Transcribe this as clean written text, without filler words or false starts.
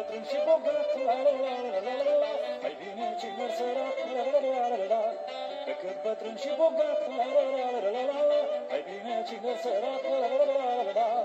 bătrân și bogat, la la la la la la la, mai bine cine sărac, la la la la la la, decât bătrân și bogat, la la la la la la la, mai bine cine sărac, la la la la la la.